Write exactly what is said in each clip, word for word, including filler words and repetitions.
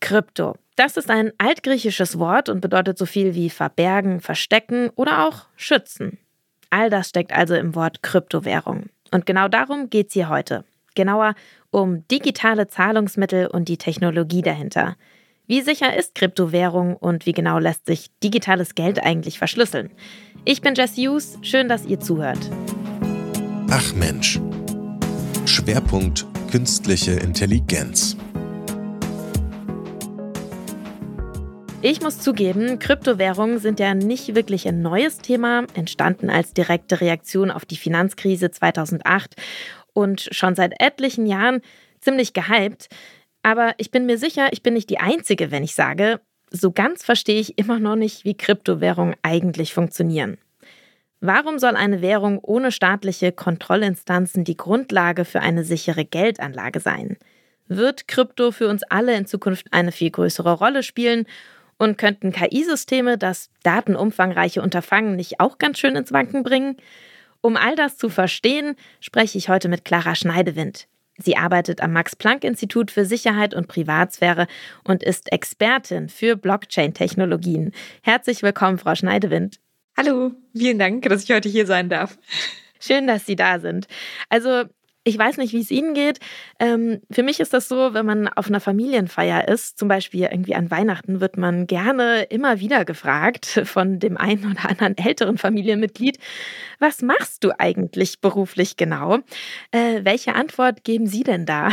Krypto. Das ist ein altgriechisches Wort und bedeutet so viel wie verbergen, verstecken oder auch schützen. All das steckt also im Wort Kryptowährung. Und genau darum geht es hier heute. Genauer um digitale Zahlungsmittel und die Technologie dahinter. Wie sicher ist Kryptowährung und wie genau lässt sich digitales Geld eigentlich verschlüsseln? Ich bin Jess Hughes, schön, dass ihr zuhört. Ach Mensch. Schwerpunkt künstliche Intelligenz. Ich muss zugeben, Kryptowährungen sind ja nicht wirklich ein neues Thema, entstanden als direkte Reaktion auf die Finanzkrise zweitausendacht und schon seit etlichen Jahren ziemlich gehypt. Aber ich bin mir sicher, ich bin nicht die Einzige, wenn ich sage, so ganz verstehe ich immer noch nicht, wie Kryptowährungen eigentlich funktionieren. Warum soll eine Währung ohne staatliche Kontrollinstanzen die Grundlage für eine sichere Geldanlage sein? Wird Krypto für uns alle in Zukunft eine viel größere Rolle spielen? Und könnten K I-Systeme das datenumfangreiche Unterfangen nicht auch ganz schön ins Wanken bringen? Um all das zu verstehen, spreche ich heute mit Clara Schneidewind. Sie arbeitet am Max-Planck-Institut für Sicherheit und Privatsphäre und ist Expertin für Blockchain-Technologien. Herzlich willkommen, Frau Schneidewind. Hallo, vielen Dank, dass ich heute hier sein darf. Schön, dass Sie da sind. Also, ich weiß nicht, wie es Ihnen geht. Ähm, für mich ist das so, wenn man auf einer Familienfeier ist, zum Beispiel irgendwie an Weihnachten, wird man gerne immer wieder gefragt von dem einen oder anderen älteren Familienmitglied, was machst du eigentlich beruflich genau? Äh, welche Antwort geben Sie denn da?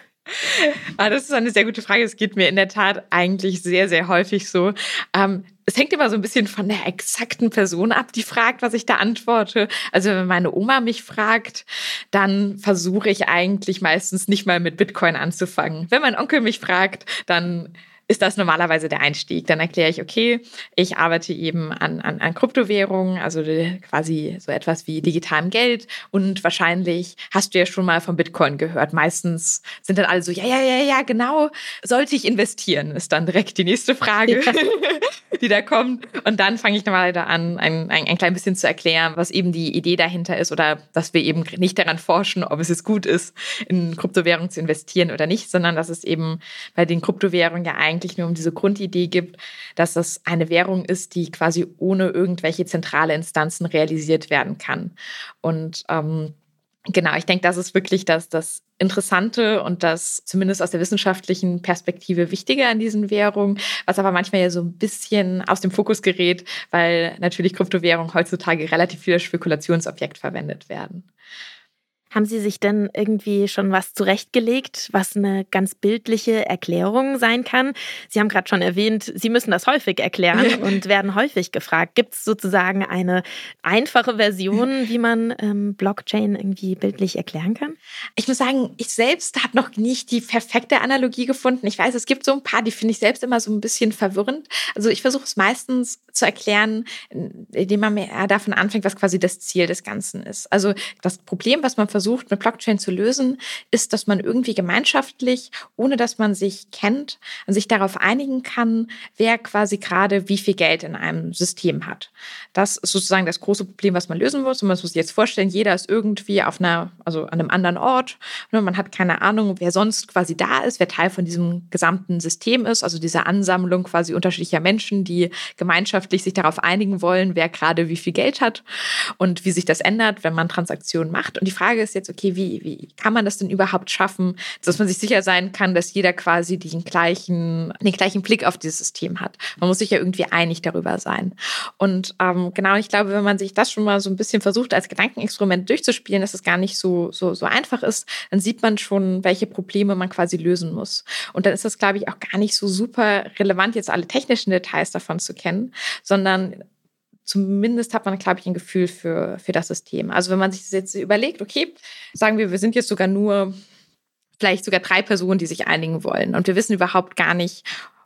Ah, das ist eine sehr gute Frage. Es geht mir in der Tat eigentlich sehr, sehr häufig so. Ähm, es hängt immer so ein bisschen von der exakten Person ab, die fragt, was ich da antworte. Also wenn meine Oma mich fragt, dann versuche ich eigentlich meistens nicht mal mit Bitcoin anzufangen. Wenn mein Onkel mich fragt, dann ist das normalerweise der Einstieg. Dann erkläre ich, okay, ich arbeite eben an, an, an Kryptowährungen, also quasi so etwas wie digitalem Geld. Und wahrscheinlich hast du ja schon mal von Bitcoin gehört. Meistens sind dann alle so, ja, ja, ja, ja, genau, sollte ich investieren? Ist dann direkt die nächste Frage, ja. die da kommt. Und dann fange ich normalerweise an, ein, ein, ein klein bisschen zu erklären, was eben die Idee dahinter ist oder dass wir eben nicht daran forschen, ob es jetzt gut ist, in Kryptowährungen zu investieren oder nicht, sondern dass es eben bei den Kryptowährungen ja eigentlich nur um diese Grundidee gibt, dass das eine Währung ist, die quasi ohne irgendwelche zentrale Instanzen realisiert werden kann. Und ähm, genau, ich denke, das ist wirklich das, das Interessante und das zumindest aus der wissenschaftlichen Perspektive Wichtige an diesen Währungen, was aber manchmal ja so ein bisschen aus dem Fokus gerät, weil natürlich Kryptowährungen heutzutage relativ viel als Spekulationsobjekt verwendet werden. Haben Sie sich denn irgendwie schon was zurechtgelegt, was eine ganz bildliche Erklärung sein kann? Sie haben gerade schon erwähnt, Sie müssen das häufig erklären und werden häufig gefragt. Gibt es sozusagen eine einfache Version, wie man ähm, Blockchain irgendwie bildlich erklären kann? Ich muss sagen, ich selbst habe noch nicht die perfekte Analogie gefunden. Ich weiß, es gibt so ein paar, die finde ich selbst immer so ein bisschen verwirrend. Also ich versuche es meistens zu erklären, indem man mehr davon anfängt, was quasi das Ziel des Ganzen ist. Also das Problem, was man versucht, versucht, mit Blockchain zu lösen, ist, dass man irgendwie gemeinschaftlich, ohne dass man sich kennt, sich darauf einigen kann, wer quasi gerade wie viel Geld in einem System hat. Das ist sozusagen das große Problem, was man lösen muss. Und man muss sich jetzt vorstellen, jeder ist irgendwie auf einer, also an einem anderen Ort. Man hat keine Ahnung, wer sonst quasi da ist, wer Teil von diesem gesamten System ist, also diese Ansammlung quasi unterschiedlicher Menschen, die gemeinschaftlich sich darauf einigen wollen, wer gerade wie viel Geld hat und wie sich das ändert, wenn man Transaktionen macht. Und die Frage ist jetzt, okay, wie, wie kann man das denn überhaupt schaffen, dass man sich sicher sein kann, dass jeder quasi den gleichen, den gleichen Blick auf dieses System hat. Man muss sich ja irgendwie einig darüber sein. Und ähm, genau, ich glaube, wenn man sich das schon mal so ein bisschen versucht, als Gedankenexperiment durchzuspielen, dass es gar nicht so, so, so einfach ist, dann sieht man schon, welche Probleme man quasi lösen muss. Und dann ist das, glaube ich, auch gar nicht so super relevant, jetzt alle technischen Details davon zu kennen, sondern zumindest hat man, glaube ich, ein Gefühl für, für das System. Also wenn man sich das jetzt überlegt, okay, sagen wir, wir sind jetzt sogar nur vielleicht sogar drei Personen, die sich einigen wollen und wir wissen überhaupt gar nicht,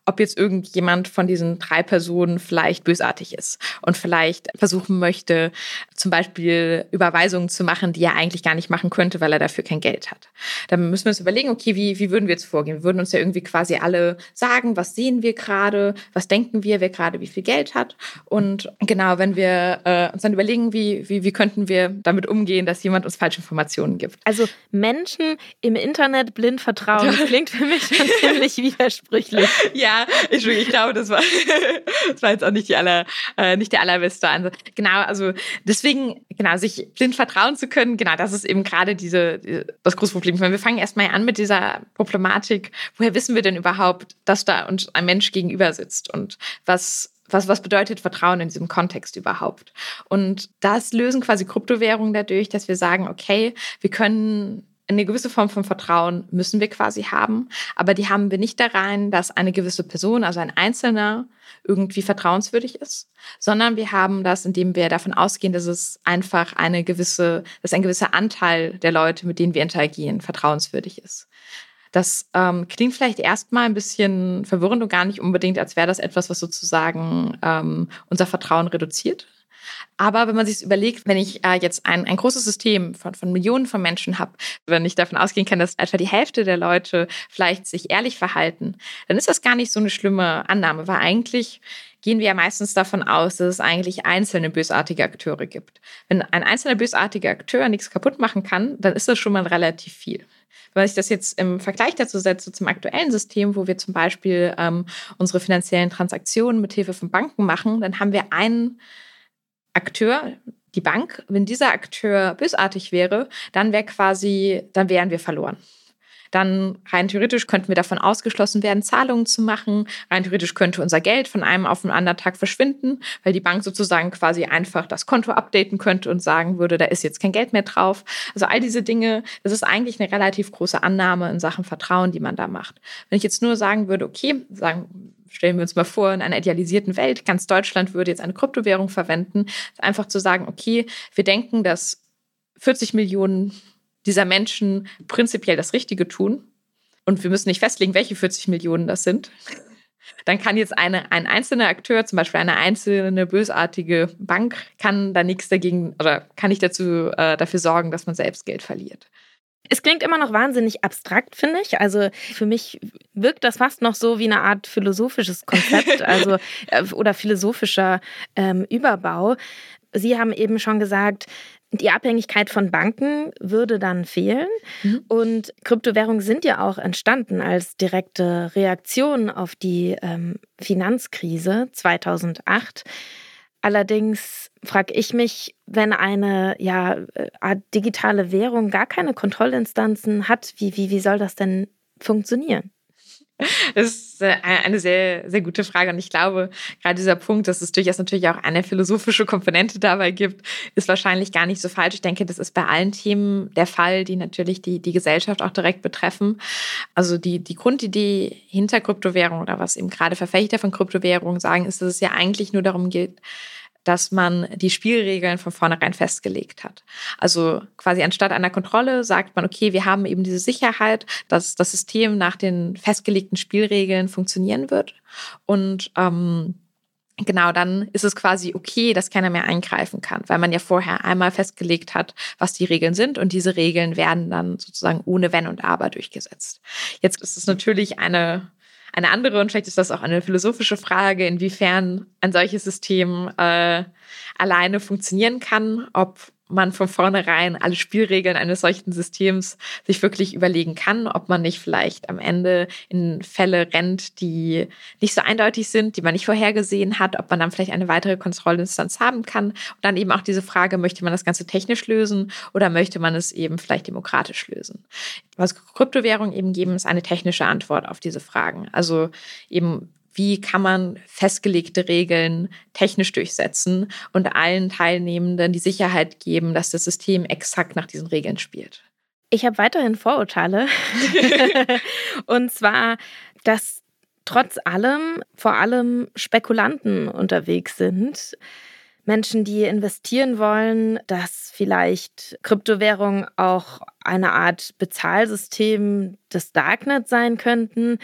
ob jetzt irgendjemand von diesen drei Personen vielleicht bösartig ist und vielleicht versuchen möchte, zum Beispiel Überweisungen zu machen, die er eigentlich gar nicht machen könnte, weil er dafür kein Geld hat. Dann müssen wir uns überlegen, okay, wie, wie würden wir jetzt vorgehen? Wir würden uns ja irgendwie quasi alle sagen, was sehen wir gerade, was denken wir, wer gerade wie viel Geld hat. Und genau, wenn wir äh, uns dann überlegen, wie, wie, wie könnten wir damit umgehen, dass jemand uns falsche Informationen gibt. Also Menschen im Internet blind vertrauen, das klingt für mich schon ziemlich widersprüchlich. Ja, ich, ich glaube, das war, das war jetzt auch nicht, die aller, äh, nicht der allerbeste Ansatz. Genau, also deswegen, genau, sich blind vertrauen zu können, genau, das ist eben gerade diese, das große Problem. Wir fangen erstmal an mit dieser Problematik, woher wissen wir denn überhaupt, dass da uns ein Mensch gegenüber sitzt und was Was, was bedeutet Vertrauen in diesem Kontext überhaupt? Und das lösen quasi Kryptowährungen dadurch, dass wir sagen, okay, wir können eine gewisse Form von Vertrauen müssen wir quasi haben, aber die haben wir nicht da rein, dass eine gewisse Person, also ein Einzelner, irgendwie vertrauenswürdig ist, sondern wir haben das, indem wir davon ausgehen, dass es einfach eine gewisse, dass ein gewisser Anteil der Leute, mit denen wir interagieren, vertrauenswürdig ist. Das ähm, klingt vielleicht erstmal ein bisschen verwirrend und gar nicht unbedingt, als wäre das etwas, was sozusagen ähm, unser Vertrauen reduziert. Aber wenn man sich überlegt, wenn ich äh, jetzt ein, ein großes System von, von Millionen von Menschen habe, wenn ich davon ausgehen kann, dass etwa die Hälfte der Leute vielleicht sich ehrlich verhalten, dann ist das gar nicht so eine schlimme Annahme, weil eigentlich gehen wir ja meistens davon aus, dass es eigentlich einzelne bösartige Akteure gibt. Wenn ein einzelner bösartiger Akteur nichts kaputt machen kann, dann ist das schon mal relativ viel. Wenn ich das jetzt im Vergleich dazu setze zum aktuellen System, wo wir zum Beispiel ähm, unsere finanziellen Transaktionen mit Hilfe von Banken machen, dann haben wir einen Akteur, die Bank. Wenn dieser Akteur bösartig wäre, dann wäre quasi, dann wären wir verloren. Dann rein theoretisch könnten wir davon ausgeschlossen werden, Zahlungen zu machen. Rein theoretisch könnte unser Geld von einem auf den anderen Tag verschwinden, weil die Bank sozusagen quasi einfach das Konto updaten könnte und sagen würde, da ist jetzt kein Geld mehr drauf. Also all diese Dinge, das ist eigentlich eine relativ große Annahme in Sachen Vertrauen, die man da macht. Wenn ich jetzt nur sagen würde, okay, sagen, stellen wir uns mal vor, in einer idealisierten Welt, ganz Deutschland würde jetzt eine Kryptowährung verwenden, einfach zu sagen, okay, wir denken, dass vierzig Millionen dieser Menschen prinzipiell das Richtige tun und wir müssen nicht festlegen, welche vierzig Millionen das sind, dann kann jetzt eine, ein einzelner Akteur, zum Beispiel eine einzelne bösartige Bank, kann da nichts dagegen oder kann nicht dazu, äh, dafür sorgen, dass man selbst Geld verliert. Es klingt immer noch wahnsinnig abstrakt, finde ich. Also für mich wirkt das fast noch so wie eine Art philosophisches Konzept, also äh, oder philosophischer ähm, Überbau. Sie haben eben schon gesagt, die Abhängigkeit von Banken würde dann fehlen. Mhm. Und Kryptowährungen sind ja auch entstanden als direkte Reaktion auf die ähm, Finanzkrise zweitausendacht. Allerdings frage ich mich, wenn eine ja, Art digitale Währung gar keine Kontrollinstanzen hat, wie, wie, wie soll das denn funktionieren? Das ist eine sehr, sehr gute Frage. Und ich glaube, gerade dieser Punkt, dass es durchaus natürlich auch eine philosophische Komponente dabei gibt, ist wahrscheinlich gar nicht so falsch. Ich denke, das ist bei allen Themen der Fall, die natürlich die, die Gesellschaft auch direkt betreffen. Also die, die Grundidee hinter Kryptowährung oder was eben gerade Verfechter von Kryptowährungen sagen, ist, dass es ja eigentlich nur darum geht, dass man die Spielregeln von vornherein festgelegt hat. Also quasi anstatt einer Kontrolle sagt man, okay, wir haben eben diese Sicherheit, dass das System nach den festgelegten Spielregeln funktionieren wird. Und ähm, genau, dann ist es quasi okay, dass keiner mehr eingreifen kann, weil man ja vorher einmal festgelegt hat, was die Regeln sind und diese Regeln werden dann sozusagen ohne Wenn und Aber durchgesetzt. Jetzt ist es natürlich eine Eine andere, und vielleicht ist das auch eine philosophische Frage, inwiefern ein solches System äh, alleine funktionieren kann, ob man von vornherein alle Spielregeln eines solchen Systems sich wirklich überlegen kann, ob man nicht vielleicht am Ende in Fälle rennt, die nicht so eindeutig sind, die man nicht vorhergesehen hat, ob man dann vielleicht eine weitere Kontrollinstanz haben kann. Und dann eben auch diese Frage, möchte man das Ganze technisch lösen oder möchte man es eben vielleicht demokratisch lösen? Was Kryptowährungen eben geben, ist eine technische Antwort auf diese Fragen. Also eben, wie kann man festgelegte Regeln technisch durchsetzen und allen Teilnehmenden die Sicherheit geben, dass das System exakt nach diesen Regeln spielt? Ich habe weiterhin Vorurteile. Und zwar, dass trotz allem vor allem Spekulanten unterwegs sind. Menschen, die investieren wollen, dass vielleicht Kryptowährungen auch eine Art Bezahlsystem des Darknet sein könnten.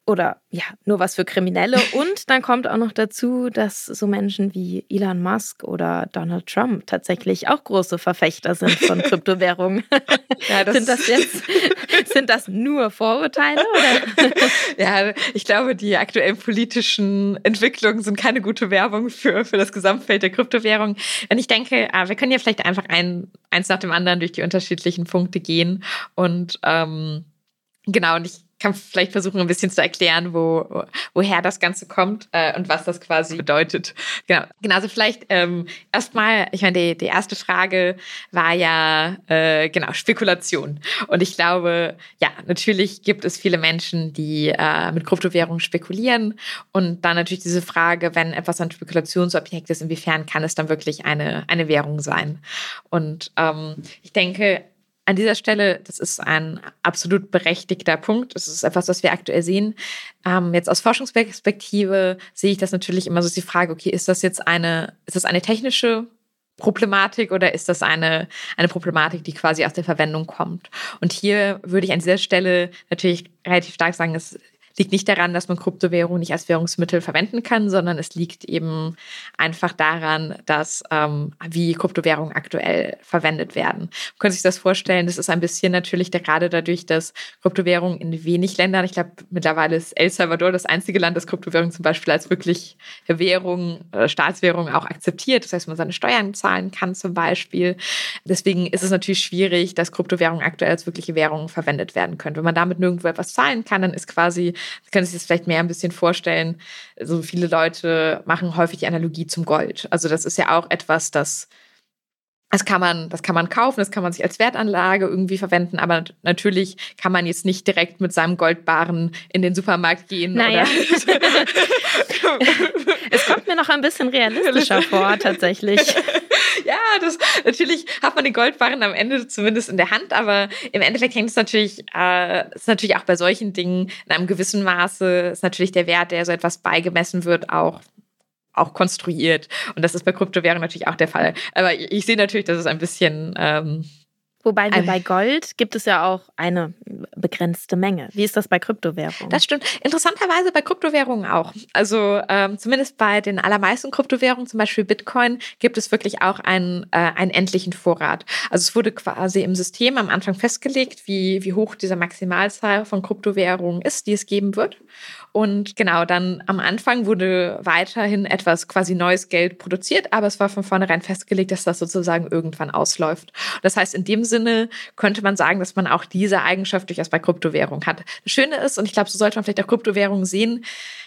Oder ja, nur was für Kriminelle. Und dann kommt auch noch dazu, dass so Menschen wie Elon Musk oder Donald Trump tatsächlich auch große Verfechter sind von Kryptowährungen. Ja, das sind das jetzt, sind das nur Vorurteile? Oder? Ja, ich glaube, die aktuellen politischen Entwicklungen sind keine gute Werbung für, für das Gesamtfeld der Kryptowährung. Und ich denke, wir können ja vielleicht einfach ein, eins nach dem anderen durch die unterschiedlichen Punkte gehen. Und ähm, genau, und ich kann vielleicht versuchen, ein bisschen zu erklären, wo, woher das Ganze kommt äh, und was das quasi bedeutet. Genau, genau also vielleicht ähm, erstmal, ich meine, die, die erste Frage war ja, äh, genau, Spekulation. Und ich glaube, ja, natürlich gibt es viele Menschen, die äh, mit Kryptowährungen spekulieren. Und dann natürlich diese Frage, wenn etwas ein Spekulationsobjekt ist, inwiefern kann es dann wirklich eine, eine Währung sein? Und ähm, ich denke, an dieser Stelle, das ist ein absolut berechtigter Punkt. Das ist etwas, was wir aktuell sehen. Ähm, jetzt aus Forschungsperspektive sehe ich das natürlich immer so die Frage, okay, ist das jetzt eine, ist das eine technische Problematik oder ist das eine, eine Problematik, die quasi aus der Verwendung kommt? Und hier würde ich an dieser Stelle natürlich relativ stark sagen, es liegt nicht daran, dass man Kryptowährung nicht als Währungsmittel verwenden kann, sondern es liegt eben einfach daran, dass ähm, wie Kryptowährungen aktuell verwendet werden. Man könnte sich das vorstellen, das ist ein bisschen natürlich gerade dadurch, dass Kryptowährungen in wenig Ländern, ich glaube mittlerweile ist El Salvador das einzige Land, das Kryptowährungen zum Beispiel als wirklich Währung, äh, Staatswährung auch akzeptiert. Das heißt, man seine Steuern zahlen kann zum Beispiel. Deswegen ist es natürlich schwierig, dass Kryptowährungen aktuell als wirkliche Währung verwendet werden können. Wenn man damit nirgendwo etwas zahlen kann, dann ist quasi Sie können sich das vielleicht mehr ein bisschen vorstellen. Also viele Leute machen häufig die Analogie zum Gold. Also das ist ja auch etwas, das, das kann man, das kann man kaufen, das kann man sich als Wertanlage irgendwie verwenden, aber natürlich kann man jetzt nicht direkt mit seinem Goldbarren in den Supermarkt gehen. Naja. Oder es kommt mir noch ein bisschen realistischer vor, tatsächlich. Ja, das, natürlich hat man den Goldbarren am Ende zumindest in der Hand, aber im Endeffekt hängt es natürlich, äh, ist natürlich auch bei solchen Dingen in einem gewissen Maße, ist natürlich der Wert, der so etwas beigemessen wird, auch auch konstruiert. Und das ist bei Kryptowährungen natürlich auch der Fall. Aber ich, ich sehe natürlich, dass es ein bisschen Ähm, Wobei wir bei Gold gibt es ja auch eine begrenzte Menge. Wie ist das bei Kryptowährungen? Das stimmt. Interessanterweise bei Kryptowährungen auch. Also ähm, zumindest bei den allermeisten Kryptowährungen, zum Beispiel Bitcoin, gibt es wirklich auch einen, äh, einen endlichen Vorrat. Also es wurde quasi im System am Anfang festgelegt, wie, wie hoch diese Maximalzahl von Kryptowährungen ist, die es geben wird. Und genau, dann am Anfang wurde weiterhin etwas quasi neues Geld produziert, aber es war von vornherein festgelegt, dass das sozusagen irgendwann ausläuft. Das heißt, in dem Sinne könnte man sagen, dass man auch diese Eigenschaft durchaus bei Kryptowährungen hat. Das Schöne ist, und ich glaube, so sollte man vielleicht auch Kryptowährungen sehen,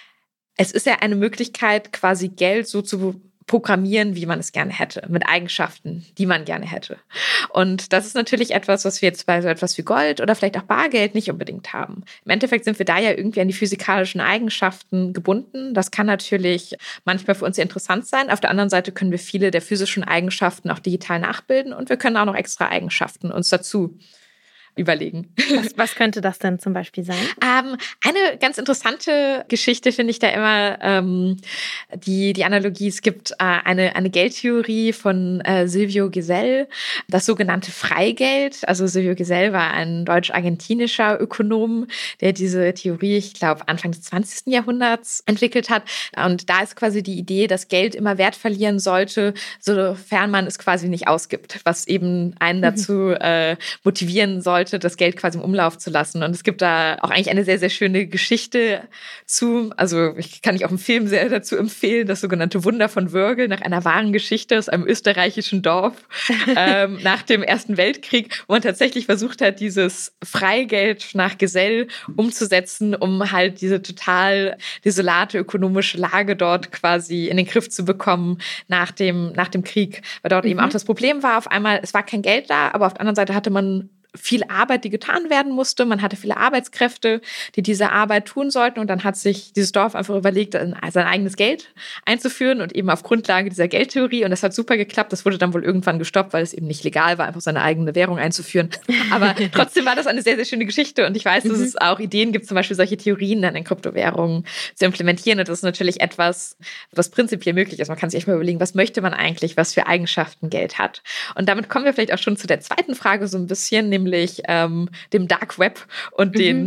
es ist ja eine Möglichkeit, quasi Geld so zu programmieren, wie man es gerne hätte, mit Eigenschaften, die man gerne hätte. Und das ist natürlich etwas, was wir jetzt bei so etwas wie Gold oder vielleicht auch Bargeld nicht unbedingt haben. Im Endeffekt sind wir da ja irgendwie an die physikalischen Eigenschaften gebunden. Das kann natürlich manchmal für uns sehr interessant sein. Auf der anderen Seite können wir viele der physischen Eigenschaften auch digital nachbilden und wir können auch noch extra Eigenschaften uns dazu überlegen. Was, was könnte das denn zum Beispiel sein? Ähm, eine ganz interessante Geschichte finde ich da immer ähm, die, die Analogie. Es gibt äh, eine, eine Geldtheorie von äh, Silvio Gesell, das sogenannte Freigeld. Also Silvio Gesell war ein deutsch-argentinischer Ökonom, der diese Theorie, ich glaube, Anfang des zwanzigsten Jahrhunderts entwickelt hat. Und da ist quasi die Idee, dass Geld immer Wert verlieren sollte, sofern man es quasi nicht ausgibt, was eben einen dazu äh, motivieren sollte, das Geld quasi im Umlauf zu lassen. Und es gibt da auch eigentlich eine sehr, sehr schöne Geschichte zu. Also ich kann ich auch einen Film sehr dazu empfehlen, das sogenannte Wunder von Wörgl, nach einer wahren Geschichte aus einem österreichischen Dorf ähm, nach dem Ersten Weltkrieg, wo man tatsächlich versucht hat, dieses Freigeld nach Gesell umzusetzen, um halt diese total desolate ökonomische Lage dort quasi in den Griff zu bekommen nach dem, nach dem Krieg. Weil dort mhm. eben auch das Problem war, auf einmal, es war kein Geld da, aber auf der anderen Seite hatte man viel Arbeit, die getan werden musste. Man hatte viele Arbeitskräfte, die diese Arbeit tun sollten. Und dann hat sich dieses Dorf einfach überlegt, sein eigenes Geld einzuführen und eben auf Grundlage dieser Geldtheorie. Und das hat super geklappt. Das wurde dann wohl irgendwann gestoppt, weil es eben nicht legal war, einfach seine eigene Währung einzuführen. Aber trotzdem war das eine sehr, sehr schöne Geschichte. Und ich weiß, dass es auch Ideen gibt, zum Beispiel solche Theorien dann in Kryptowährungen zu implementieren. Und das ist natürlich etwas, was prinzipiell möglich ist. Man kann sich echt mal überlegen, was möchte man eigentlich, was für Eigenschaften Geld hat. Und damit kommen wir vielleicht auch schon zu der zweiten Frage so ein bisschen, nämlich nämlich ähm, dem Dark Web und den Mhm.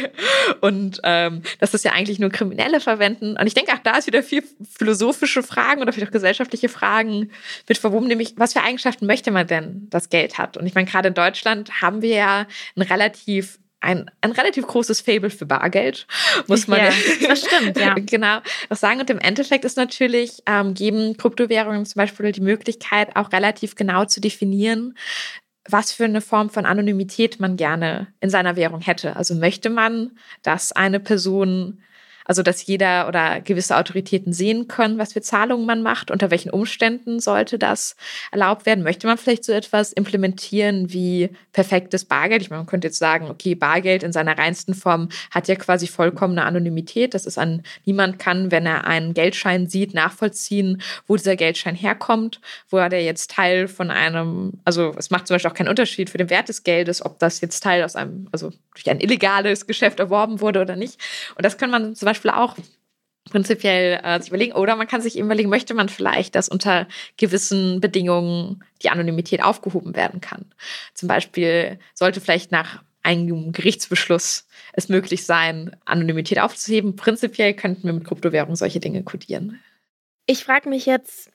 und ähm, dass das ja eigentlich nur Kriminelle verwenden. Und ich denke, auch da ist wieder viel philosophische Fragen oder vielleicht auch gesellschaftliche Fragen mit verwoben, nämlich was für Eigenschaften möchte man denn, das Geld hat? Und ich meine, gerade in Deutschland haben wir ja ein relativ Ein, ein relativ großes Faible für Bargeld, muss man Ja, das stimmt, ja. genau das sagen. Und im Endeffekt ist natürlich, ähm, geben Kryptowährungen zum Beispiel die Möglichkeit, auch relativ genau zu definieren, was für eine Form von Anonymität man gerne in seiner Währung hätte. Also möchte man, dass eine Person, also dass jeder oder gewisse Autoritäten sehen können, was für Zahlungen man macht, unter welchen Umständen sollte das erlaubt werden? Möchte man vielleicht so etwas implementieren wie perfektes Bargeld? Ich meine, man könnte jetzt sagen, okay, Bargeld in seiner reinsten Form hat ja quasi vollkommene Anonymität. Das ist an niemand kann, wenn er einen Geldschein sieht, nachvollziehen, wo dieser Geldschein herkommt, wo er der jetzt Teil von einem, also es macht zum Beispiel auch keinen Unterschied für den Wert des Geldes, ob das jetzt Teil aus einem, also durch ein illegales Geschäft erworben wurde oder nicht. Und das kann man zum Beispiel auch prinzipiell äh, sich überlegen. Oder man kann sich eben überlegen, möchte man vielleicht, dass unter gewissen Bedingungen die Anonymität aufgehoben werden kann. Zum Beispiel sollte vielleicht nach einem Gerichtsbeschluss es möglich sein, Anonymität aufzuheben. Prinzipiell könnten wir mit Kryptowährungen solche Dinge kodieren. Ich frage mich jetzt,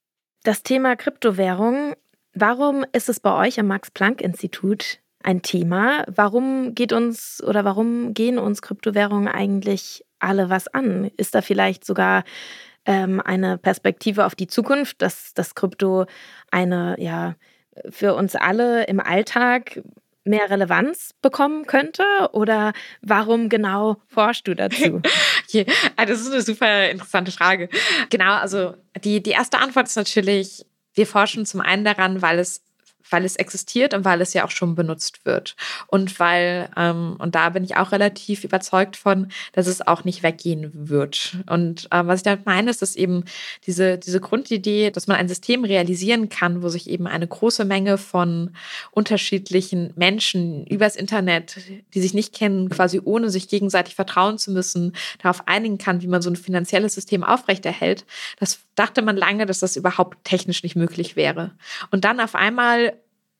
das Thema Kryptowährung, warum ist es bei euch am Max-Planck-Institut ein Thema? Warum geht uns oder warum gehen uns Kryptowährungen eigentlich alle was an? Ist da vielleicht sogar ähm, eine Perspektive auf die Zukunft, dass das Krypto eine, ja, für uns alle im Alltag mehr Relevanz bekommen könnte? Oder warum genau forschst du dazu? Okay, das ist eine super interessante Frage. Genau, also die, die erste Antwort ist natürlich, wir forschen zum einen daran, weil es weil es existiert und weil es ja auch schon benutzt wird. Und weil, ähm, und da bin ich auch relativ überzeugt von, dass es auch nicht weggehen wird. Und ähm, was ich damit meine, ist, dass eben diese, diese Grundidee, dass man ein System realisieren kann, wo sich eben eine große Menge von unterschiedlichen Menschen übers Internet, die sich nicht kennen, quasi ohne sich gegenseitig vertrauen zu müssen, darauf einigen kann, wie man so ein finanzielles System aufrechterhält. Das dachte man lange, dass das überhaupt technisch nicht möglich wäre. Und dann auf einmal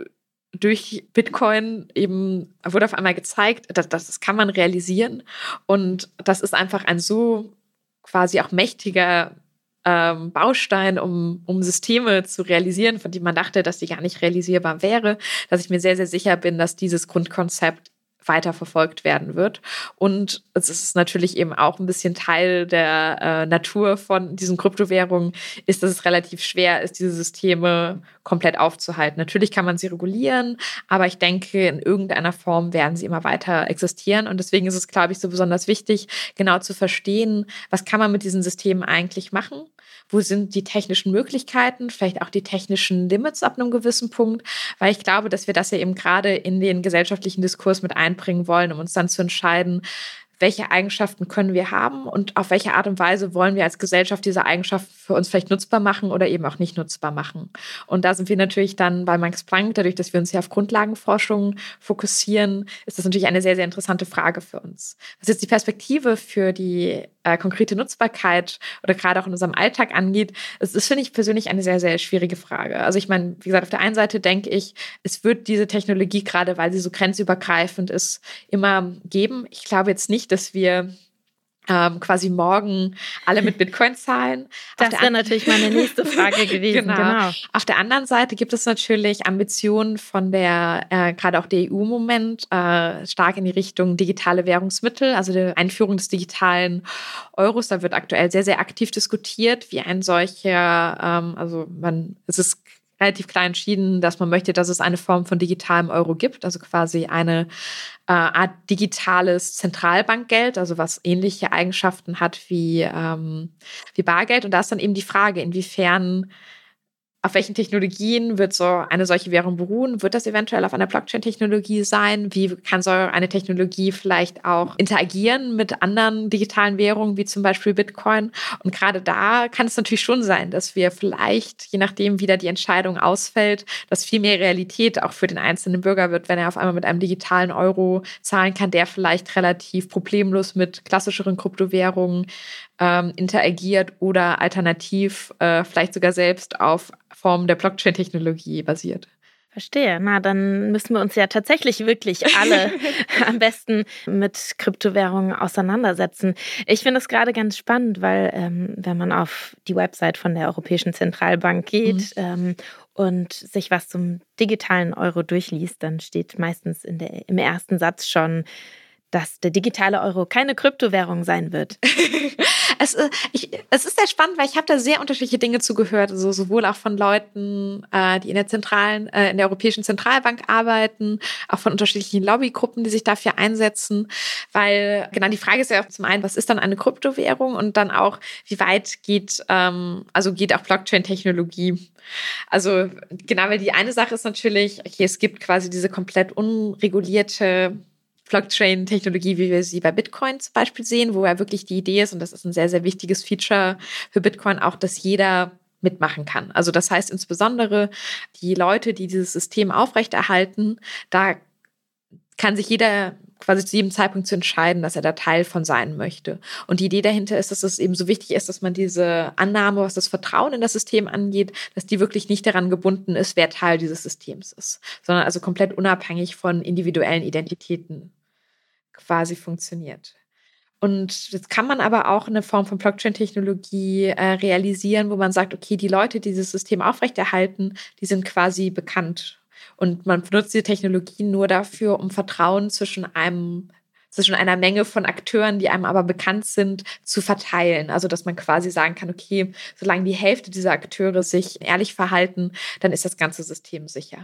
durch Bitcoin eben wurde auf einmal gezeigt, dass, dass das kann man realisieren. Und das ist einfach ein so quasi auch mächtiger ähm, Baustein, um, um Systeme zu realisieren, von denen man dachte, dass die gar nicht realisierbar wäre, dass ich mir sehr, sehr sicher bin, dass dieses Grundkonzept weiter verfolgt werden wird. Und es ist natürlich eben auch ein bisschen Teil der äh, Natur von diesen Kryptowährungen, ist, dass es relativ schwer ist, diese Systeme komplett aufzuhalten. Natürlich kann man sie regulieren, aber ich denke, in irgendeiner Form werden sie immer weiter existieren. Und deswegen ist es, glaube ich, so besonders wichtig, genau zu verstehen, was kann man mit diesen Systemen eigentlich machen? Wo sind die technischen Möglichkeiten, vielleicht auch die technischen Limits ab einem gewissen Punkt? Weil ich glaube, dass wir das ja eben gerade in den gesellschaftlichen Diskurs mit einbringen wollen, um uns dann zu entscheiden, welche Eigenschaften können wir haben und auf welche Art und Weise wollen wir als Gesellschaft diese Eigenschaften für uns vielleicht nutzbar machen oder eben auch nicht nutzbar machen. Und da sind wir natürlich dann bei Max Planck, dadurch, dass wir uns hier auf Grundlagenforschung fokussieren, ist das natürlich eine sehr, sehr interessante Frage für uns. Was jetzt die Perspektive für die äh, konkrete Nutzbarkeit oder gerade auch in unserem Alltag angeht, das ist, finde ich persönlich, eine sehr, sehr schwierige Frage. Also ich meine, wie gesagt, auf der einen Seite denke ich, es wird diese Technologie, gerade weil sie so grenzübergreifend ist, immer geben. Ich glaube jetzt nicht, dass wir ähm, quasi morgen alle mit Bitcoin zahlen. Das wäre natürlich meine nächste Frage gewesen. Genau. genau. Auf der anderen Seite gibt es natürlich Ambitionen von der, äh, gerade auch der E U im Moment, äh, stark in die Richtung digitale Währungsmittel, also die Einführung des digitalen Euros. Da wird aktuell sehr, sehr aktiv diskutiert, wie ein solcher, ähm, also man, es ist relativ klar entschieden, dass man möchte, dass es eine Form von digitalem Euro gibt, also quasi eine äh, Art digitales Zentralbankgeld, also was ähnliche Eigenschaften hat wie, ähm, wie Bargeld. Und da ist dann eben die Frage, inwiefern, auf welchen Technologien wird so eine solche Währung beruhen? Wird das eventuell auf einer Blockchain-Technologie sein? Wie kann so eine Technologie vielleicht auch interagieren mit anderen digitalen Währungen, wie zum Beispiel Bitcoin? Und gerade da kann es natürlich schon sein, dass wir vielleicht, je nachdem, wie da die Entscheidung ausfällt, dass viel mehr Realität auch für den einzelnen Bürger wird, wenn er auf einmal mit einem digitalen Euro zahlen kann, der vielleicht relativ problemlos mit klassischeren Kryptowährungen ähm, interagiert oder alternativ äh, vielleicht sogar selbst auf Formen der Blockchain-Technologie basiert. Verstehe. Na, dann müssen wir uns ja tatsächlich wirklich alle am besten mit Kryptowährungen auseinandersetzen. Ich finde es gerade ganz spannend, weil ähm, wenn man auf die Website von der Europäischen Zentralbank geht Mhm. ähm, und sich was zum digitalen Euro durchliest, dann steht meistens in der, im ersten Satz schon, dass der digitale Euro keine Kryptowährung sein wird. Es, äh, ich, es ist sehr spannend, weil ich habe da sehr unterschiedliche Dinge zugehört, also sowohl auch von Leuten, äh, die in der zentralen, äh, in der Europäischen Zentralbank arbeiten, auch von unterschiedlichen Lobbygruppen, die sich dafür einsetzen, weil genau die Frage ist ja zum einen, was ist dann eine Kryptowährung und dann auch, wie weit geht, ähm, also geht auch Blockchain-Technologie. Also genau, weil die eine Sache ist natürlich, okay, es gibt quasi diese komplett unregulierte Blockchain-Technologie, wie wir sie bei Bitcoin zum Beispiel sehen, wo ja wirklich die Idee ist, und das ist ein sehr, sehr wichtiges Feature für Bitcoin auch, dass jeder mitmachen kann. Also das heißt insbesondere die Leute, die dieses System aufrechterhalten, da kann sich jeder quasi zu jedem Zeitpunkt zu entscheiden, dass er da Teil von sein möchte. Und die Idee dahinter ist, dass es eben so wichtig ist, dass man diese Annahme, was das Vertrauen in das System angeht, dass die wirklich nicht daran gebunden ist, wer Teil dieses Systems ist, sondern also komplett unabhängig von individuellen Identitäten quasi funktioniert. Und jetzt kann man aber auch eine Form von Blockchain-Technologie äh, realisieren, wo man sagt, okay, die Leute, die dieses System aufrechterhalten, die sind quasi bekannt. Und man benutzt die Technologien nur dafür, um Vertrauen zwischen einem zwischen einer Menge von Akteuren, die einem aber bekannt sind, zu verteilen. Also dass man quasi sagen kann, okay, solange die Hälfte dieser Akteure sich ehrlich verhalten, dann ist das ganze System sicher.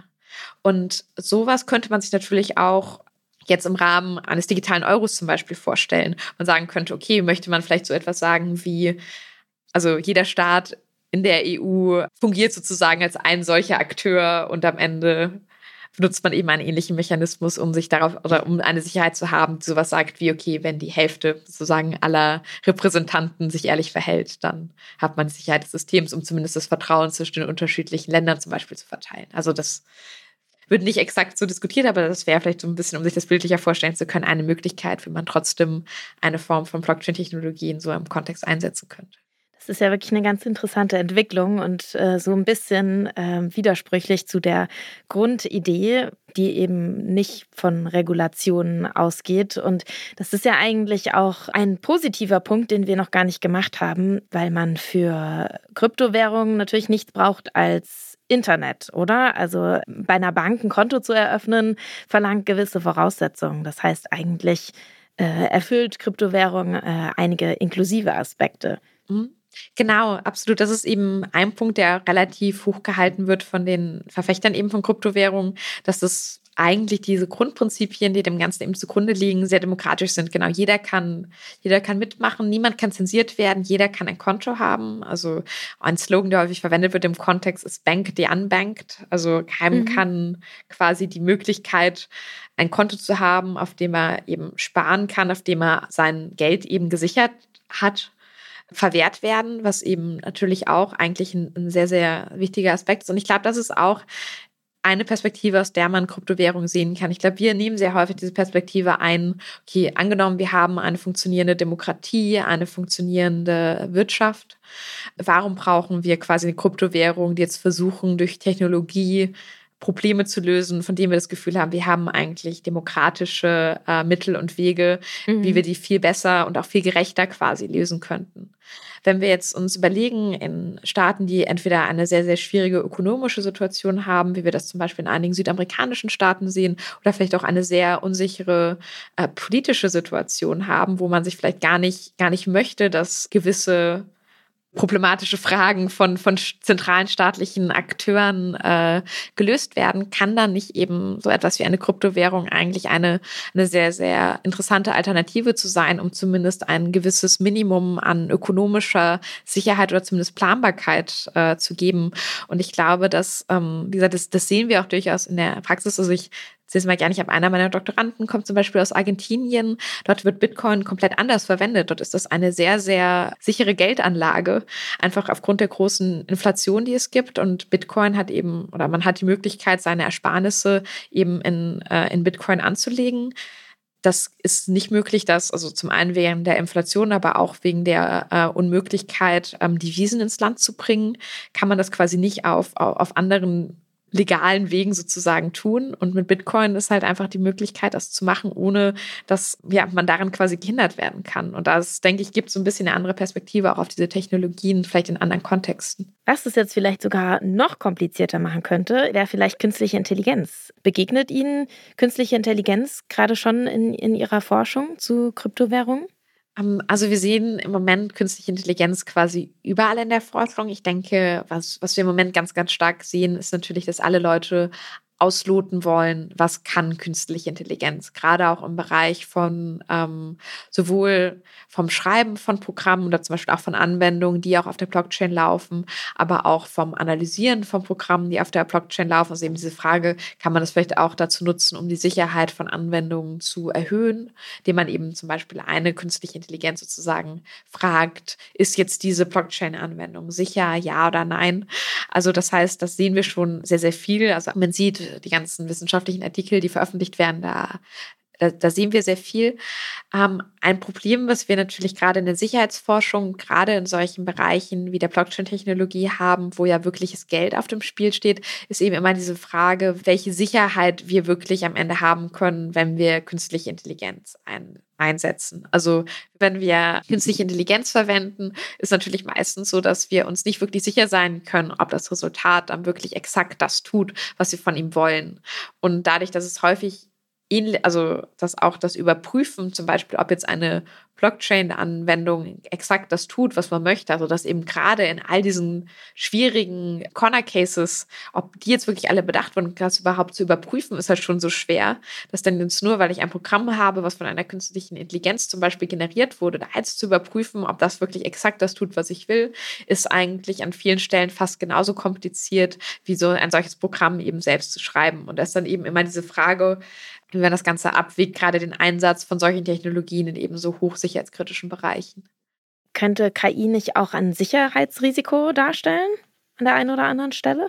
Und sowas könnte man sich natürlich auch jetzt im Rahmen eines digitalen Euros zum Beispiel vorstellen. Man sagen könnte, okay, möchte man vielleicht so etwas sagen wie, also jeder Staat in der E U fungiert sozusagen als ein solcher Akteur und am Ende benutzt man eben einen ähnlichen Mechanismus, um sich darauf oder um eine Sicherheit zu haben, die sowas sagt wie, okay, wenn die Hälfte sozusagen aller Repräsentanten sich ehrlich verhält, dann hat man die Sicherheit des Systems, um zumindest das Vertrauen zwischen den unterschiedlichen Ländern zum Beispiel zu verteilen. Also das wird nicht exakt so diskutiert, aber das wäre vielleicht so ein bisschen, um sich das bildlicher vorstellen zu können, eine Möglichkeit, wie man trotzdem eine Form von Blockchain-Technologie in so einem Kontext einsetzen könnte. Das ist ja wirklich eine ganz interessante Entwicklung und äh, so ein bisschen äh, widersprüchlich zu der Grundidee, die eben nicht von Regulationen ausgeht. Und das ist ja eigentlich auch ein positiver Punkt, den wir noch gar nicht gemacht haben, weil man für Kryptowährungen natürlich nichts braucht als Internet, oder? Also bei einer Bank ein Konto zu eröffnen, verlangt gewisse Voraussetzungen. Das heißt, eigentlich äh, erfüllt Kryptowährung äh, einige inklusive Aspekte. Mhm. Genau, absolut. Das ist eben ein Punkt, der relativ hoch gehalten wird von den Verfechtern eben von Kryptowährungen, dass das eigentlich diese Grundprinzipien, die dem Ganzen eben zugrunde liegen, sehr demokratisch sind. Genau, jeder kann, jeder kann mitmachen, niemand kann zensiert werden, jeder kann ein Konto haben. Also ein Slogan, der häufig verwendet wird im Kontext, ist Bank the Unbanked. Also keinem mhm. kann quasi die Möglichkeit, ein Konto zu haben, auf dem er eben sparen kann, auf dem er sein Geld eben gesichert hat, verwehrt werden, was eben natürlich auch eigentlich ein, ein sehr, sehr wichtiger Aspekt ist. Und ich glaube, das ist auch eine Perspektive, aus der man Kryptowährungen sehen kann. Ich glaube, wir nehmen sehr häufig diese Perspektive ein, okay, angenommen, wir haben eine funktionierende Demokratie, eine funktionierende Wirtschaft. Warum brauchen wir quasi eine Kryptowährung, die jetzt versuchen, durch Technologie Probleme zu lösen, von denen wir das Gefühl haben, wir haben eigentlich demokratische äh, Mittel und Wege, mhm. wie wir die viel besser und auch viel gerechter quasi lösen könnten. Wenn wir jetzt uns überlegen, in Staaten, die entweder eine sehr, sehr schwierige ökonomische Situation haben, wie wir das zum Beispiel in einigen südamerikanischen Staaten sehen, oder vielleicht auch eine sehr unsichere äh, politische Situation haben, wo man sich vielleicht gar nicht, gar nicht möchte, dass gewisse problematische Fragen von, von zentralen staatlichen Akteuren äh, gelöst werden, kann dann nicht eben so etwas wie eine Kryptowährung eigentlich eine, eine sehr, sehr interessante Alternative zu sein, um zumindest ein gewisses Minimum an ökonomischer Sicherheit oder zumindest Planbarkeit äh, zu geben. Und ich glaube, dass, ähm, wie gesagt, das, das sehen wir auch durchaus in der Praxis. Also ich sehe es mal gerne, ich habe einer meiner Doktoranden, kommt zum Beispiel aus Argentinien. Dort wird Bitcoin komplett anders verwendet. Dort ist das eine sehr, sehr sichere Geldanlage, einfach aufgrund der großen Inflation, die es gibt. Und Bitcoin hat eben, oder man hat die Möglichkeit, seine Ersparnisse eben in, äh, in Bitcoin anzulegen. Das ist nicht möglich, dass, also zum einen wegen der Inflation, aber auch wegen der äh, Unmöglichkeit, ähm, Devisen ins Land zu bringen, kann man das quasi nicht auf, auf, auf anderen legalen Wegen sozusagen tun. Und mit Bitcoin ist halt einfach die Möglichkeit, das zu machen, ohne dass ja, man daran quasi gehindert werden kann. Und das, denke ich, gibt so ein bisschen eine andere Perspektive auch auf diese Technologien, vielleicht in anderen Kontexten. Was es jetzt vielleicht sogar noch komplizierter machen könnte, wäre vielleicht künstliche Intelligenz. Begegnet Ihnen künstliche Intelligenz gerade schon in, in Ihrer Forschung zu Kryptowährungen? Also wir sehen im Moment künstliche Intelligenz quasi überall in der Forschung. Ich denke, was, was wir im Moment ganz, ganz stark sehen, ist natürlich, dass alle Leute ausloten wollen, was kann künstliche Intelligenz, gerade auch im Bereich von ähm, sowohl vom Schreiben von Programmen oder zum Beispiel auch von Anwendungen, die auch auf der Blockchain laufen, aber auch vom Analysieren von Programmen, die auf der Blockchain laufen. Also eben diese Frage, kann man das vielleicht auch dazu nutzen, um die Sicherheit von Anwendungen zu erhöhen, indem man eben zum Beispiel eine künstliche Intelligenz sozusagen fragt, ist jetzt diese Blockchain-Anwendung sicher, ja oder nein? Also das heißt, das sehen wir schon sehr, sehr viel. Also man sieht, die ganzen wissenschaftlichen Artikel, die veröffentlicht werden, da, da, da sehen wir sehr viel. Ähm, ein Problem, was wir natürlich gerade in der Sicherheitsforschung, gerade in solchen Bereichen wie der Blockchain-Technologie haben, wo ja wirkliches Geld auf dem Spiel steht, ist eben immer diese Frage, welche Sicherheit wir wirklich am Ende haben können, wenn wir künstliche Intelligenz ein, einsetzen. Also wenn wir künstliche Intelligenz verwenden, ist natürlich meistens so, dass wir uns nicht wirklich sicher sein können, ob das Resultat dann wirklich exakt das tut, was wir von ihm wollen. Und dadurch, dass es häufig ähnlich, also dass auch das Überprüfen, zum Beispiel, ob jetzt eine Blockchain-Anwendung exakt das tut, was man möchte, also dass eben gerade in all diesen schwierigen Corner-Cases, ob die jetzt wirklich alle bedacht wurden, das überhaupt zu überprüfen, ist halt schon so schwer, dass dann jetzt nur, weil ich ein Programm habe, was von einer künstlichen Intelligenz zum Beispiel generiert wurde, da jetzt zu überprüfen, ob das wirklich exakt das tut, was ich will, ist eigentlich an vielen Stellen fast genauso kompliziert, wie so ein solches Programm eben selbst zu schreiben. Und das ist dann eben immer diese Frage, wie man das Ganze abwägt, gerade den Einsatz von solchen Technologien in eben so hochsicherheitskritischen Bereichen. Könnte K I nicht auch ein Sicherheitsrisiko darstellen an der einen oder anderen Stelle?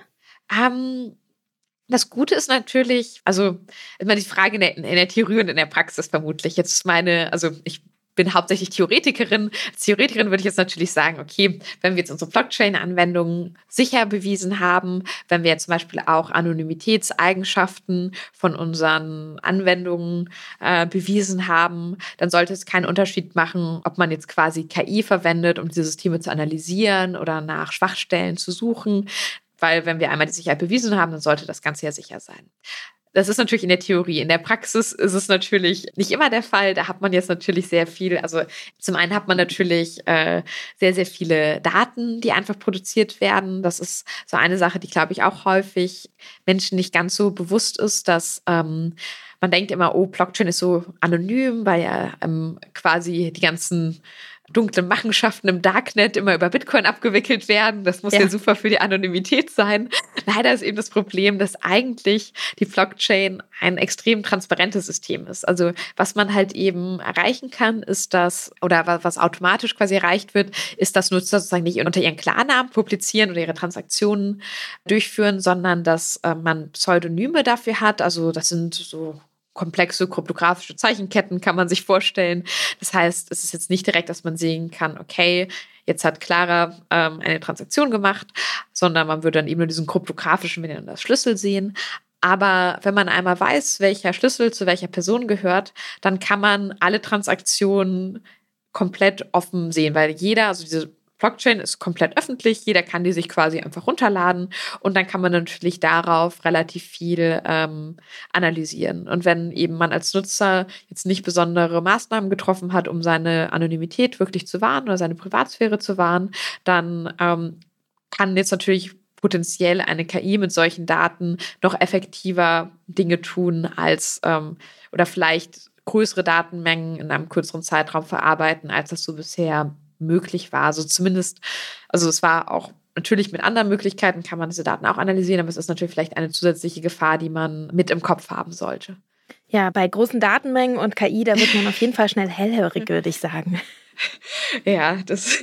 Ähm, das Gute ist natürlich, also immer die Frage in der, in der Theorie und in der Praxis vermutlich. Jetzt ist meine, also ich bin hauptsächlich Theoretikerin. Als Theoretikerin würde ich jetzt natürlich sagen, okay, wenn wir jetzt unsere Blockchain-Anwendungen sicher bewiesen haben, wenn wir jetzt zum Beispiel auch Anonymitätseigenschaften von unseren Anwendungen äh, bewiesen haben, dann sollte es keinen Unterschied machen, ob man jetzt quasi K I verwendet, um diese Systeme zu analysieren oder nach Schwachstellen zu suchen. Weil wenn wir einmal die Sicherheit bewiesen haben, dann sollte das Ganze ja sicher sein. Das ist natürlich in der Theorie. In der Praxis ist es natürlich nicht immer der Fall. Da hat man jetzt natürlich sehr viel, also zum einen hat man natürlich äh, sehr, sehr viele Daten, die einfach produziert werden. Das ist so eine Sache, die, glaube ich, auch häufig Menschen nicht ganz so bewusst ist, dass ähm, man denkt immer, oh, Blockchain ist so anonym, weil ja ähm, quasi die ganzen dunklen Machenschaften im Darknet immer über Bitcoin abgewickelt werden. Das muss ja. ja super für die Anonymität sein. Leider ist eben das Problem, dass eigentlich die Blockchain ein extrem transparentes System ist. Also was man halt eben erreichen kann, ist das, oder was automatisch quasi erreicht wird, ist, dass Nutzer sozusagen nicht unter ihren Klarnamen publizieren oder ihre Transaktionen durchführen, sondern dass äh, man Pseudonyme dafür hat. Also das sind so komplexe kryptografische Zeichenketten, kann man sich vorstellen. Das heißt, es ist jetzt nicht direkt, dass man sehen kann, okay, jetzt hat Clara ähm, eine Transaktion gemacht, sondern man würde dann eben nur diesen kryptografischen, wenn das Schlüssel sehen. Aber wenn man einmal weiß, welcher Schlüssel zu welcher Person gehört, dann kann man alle Transaktionen komplett offen sehen, weil jeder, also diese Blockchain ist komplett öffentlich, jeder kann die sich quasi einfach runterladen und dann kann man natürlich darauf relativ viel ähm, analysieren. Und wenn eben man als Nutzer jetzt nicht besondere Maßnahmen getroffen hat, um seine Anonymität wirklich zu wahren oder seine Privatsphäre zu wahren, dann ähm, kann jetzt natürlich potenziell eine K I mit solchen Daten noch effektiver Dinge tun als ähm, oder vielleicht größere Datenmengen in einem kürzeren Zeitraum verarbeiten, als das so bisher möglich war. Also zumindest, also es war auch natürlich mit anderen Möglichkeiten kann man diese Daten auch analysieren, aber es ist natürlich vielleicht eine zusätzliche Gefahr, die man mit im Kopf haben sollte. Ja, bei großen Datenmengen und K I, da wird man auf jeden Fall schnell hellhörig, würde ich sagen. Ja, das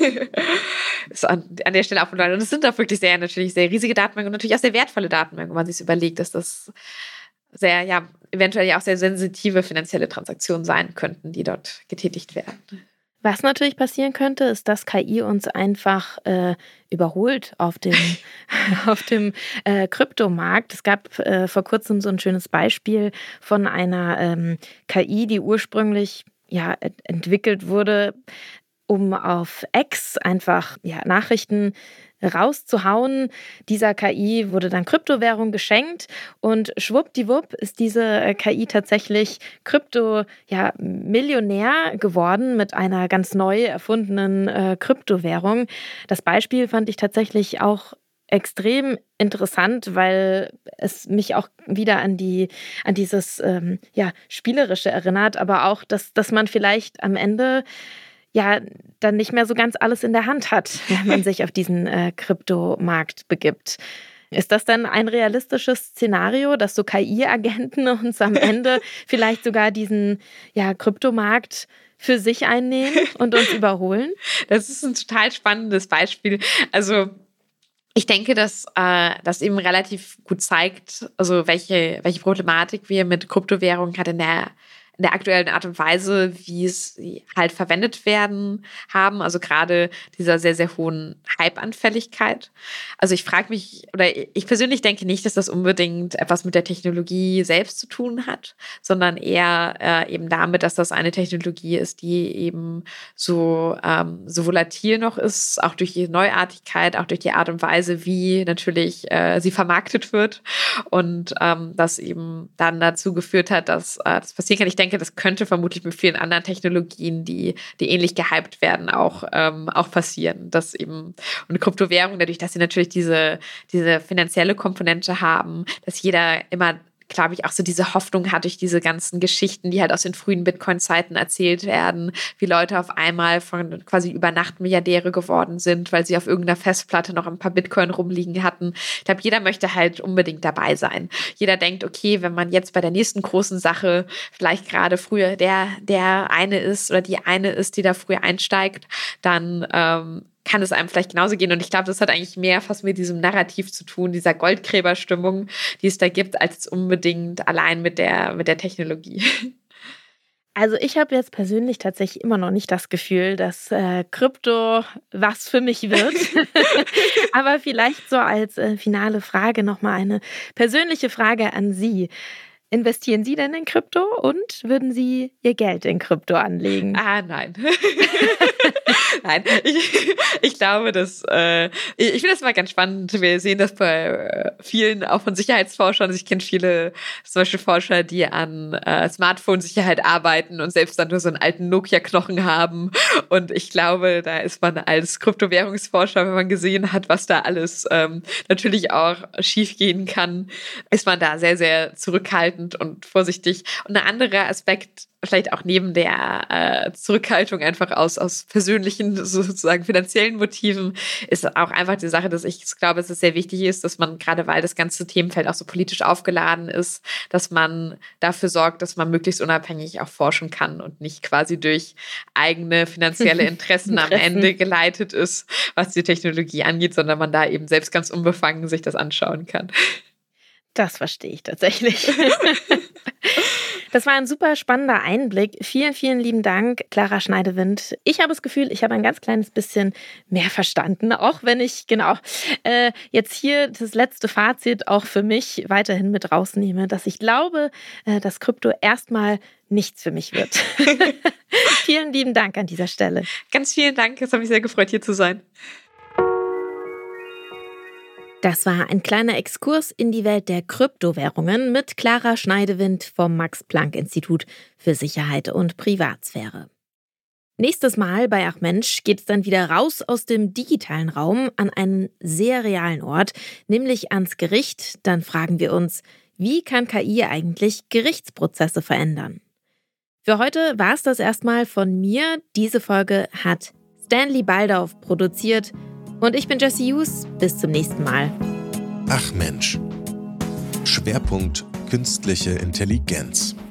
ist an, an der Stelle auch von Und es sind auch wirklich sehr, natürlich sehr riesige Datenmengen und natürlich auch sehr wertvolle Datenmengen, wenn man sich überlegt, dass das sehr, ja, eventuell ja auch sehr sensitive finanzielle Transaktionen sein könnten, die dort getätigt werden. Was natürlich passieren könnte, ist, dass K I uns einfach äh, überholt auf dem, auf dem äh, Kryptomarkt. Es gab äh, vor kurzem so ein schönes Beispiel von einer ähm, K I, die ursprünglich ja, ent- entwickelt wurde, um auf X einfach ja, Nachrichten rauszuhauen. Dieser K I wurde dann Kryptowährung geschenkt und schwuppdiwupp ist diese äh, K I tatsächlich Krypto, ja, Millionär geworden mit einer ganz neu erfundenen äh, Kryptowährung. Das Beispiel fand ich tatsächlich auch extrem interessant, weil es mich auch wieder an die an dieses ähm, ja, Spielerische erinnert, aber auch, dass, dass man vielleicht am Ende ja dann nicht mehr so ganz alles in der Hand hat, wenn man sich auf diesen äh, Kryptomarkt begibt. Ist das dann ein realistisches Szenario, dass so K I-Agenten uns am Ende vielleicht sogar diesen ja, Kryptomarkt für sich einnehmen und uns überholen? Das ist ein total spannendes Beispiel. Also ich denke, dass äh, das eben relativ gut zeigt, also welche, welche Problematik wir mit Kryptowährungen gerade in der in der aktuellen Art und Weise, wie es halt verwendet werden haben, also gerade dieser sehr, sehr hohen Hype-Anfälligkeit. Also ich frage mich, oder ich persönlich denke nicht, dass das unbedingt etwas mit der Technologie selbst zu tun hat, sondern eher äh, eben damit, dass das eine Technologie ist, die eben so, ähm, so volatil noch ist, auch durch die Neuartigkeit, auch durch die Art und Weise, wie natürlich äh, sie vermarktet wird und ähm, das eben dann dazu geführt hat, dass äh, das passieren kann. Ich denke, das könnte vermutlich mit vielen anderen Technologien, die, die ähnlich gehypt werden, auch, ähm, auch passieren. Dass eben, und Kryptowährungen, dadurch, dass sie natürlich diese, diese finanzielle Komponente haben, dass jeder immer, glaube ich, auch so diese Hoffnung hat durch diese ganzen Geschichten, die halt aus den frühen Bitcoin-Zeiten erzählt werden, wie Leute auf einmal von quasi über Nacht Milliardäre geworden sind, weil sie auf irgendeiner Festplatte noch ein paar Bitcoin rumliegen hatten. Ich glaube, jeder möchte halt unbedingt dabei sein. Jeder denkt, okay, wenn man jetzt bei der nächsten großen Sache vielleicht gerade früher der, der eine ist oder die eine ist, die da früher einsteigt, dann ähm, kann es einem vielleicht genauso gehen. Und ich glaube, das hat eigentlich mehr fast mit diesem Narrativ zu tun, dieser Goldgräberstimmung, die es da gibt, als unbedingt allein mit der, mit der Technologie. Also ich habe jetzt persönlich tatsächlich immer noch nicht das Gefühl, dass äh, Krypto was für mich wird. Aber vielleicht so als äh, finale Frage nochmal eine persönliche Frage an Sie. Investieren Sie denn in Krypto und würden Sie Ihr Geld in Krypto anlegen? Ah, nein. Nein, ich, ich glaube, dass äh, ich finde das mal ganz spannend. Wir sehen das bei äh, vielen, auch von Sicherheitsforschern. Also ich kenne viele zum Beispiel Forscher, die an äh, Smartphone-Sicherheit arbeiten und selbst dann nur so einen alten Nokia-Knochen haben. Und ich glaube, da ist man als Kryptowährungsforscher, wenn man gesehen hat, was da alles ähm, natürlich auch schiefgehen kann, ist man da sehr, sehr zurückhaltend und vorsichtig. Und ein anderer Aspekt, vielleicht auch neben der äh, Zurückhaltung einfach aus, aus persönlichen, sozusagen finanziellen Motiven, ist auch einfach die Sache, dass ich glaube, dass es sehr wichtig ist, dass man, gerade weil das ganze Themenfeld auch so politisch aufgeladen ist, dass man dafür sorgt, dass man möglichst unabhängig auch forschen kann und nicht quasi durch eigene finanzielle Interessen am Ende geleitet ist, was die Technologie angeht, sondern man da eben selbst ganz unbefangen sich das anschauen kann. Das verstehe ich tatsächlich. Das war ein super spannender Einblick. Vielen, vielen lieben Dank, Clara Schneidewind. Ich habe das Gefühl, ich habe ein ganz kleines bisschen mehr verstanden, auch wenn ich genau äh, jetzt hier das letzte Fazit auch für mich weiterhin mit rausnehme, dass ich glaube, äh, dass Krypto erstmal nichts für mich wird. Vielen lieben Dank an dieser Stelle. Ganz vielen Dank. Es hat mich sehr gefreut, hier zu sein. Das war ein kleiner Exkurs in die Welt der Kryptowährungen mit Clara Schneidewind vom Max-Planck-Institut für Sicherheit und Privatsphäre. Nächstes Mal bei Ach Mensch geht es dann wieder raus aus dem digitalen Raum an einen sehr realen Ort, nämlich ans Gericht. Dann fragen wir uns, wie kann K I eigentlich Gerichtsprozesse verändern? Für heute war es das erstmal von mir. Diese Folge hat Stanley Baldauf produziert. Und ich bin Jessie Hughes. Bis zum nächsten Mal. Ach Mensch. Schwerpunkt Künstliche Intelligenz.